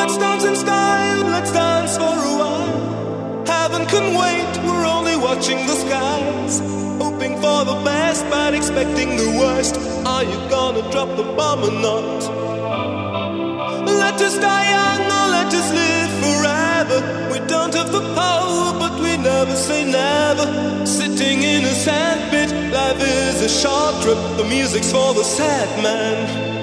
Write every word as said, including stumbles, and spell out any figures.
Let's dance in style, let's dance for a while. Heaven can wait, we're only watching the skies. Hoping for the best, but expecting the worst. Are you gonna drop the bomb or not? Let us die young or let us live forever. We don't have the power, but we never say never. Sitting in a sandpit, life is a short trip. The music's for the sad man.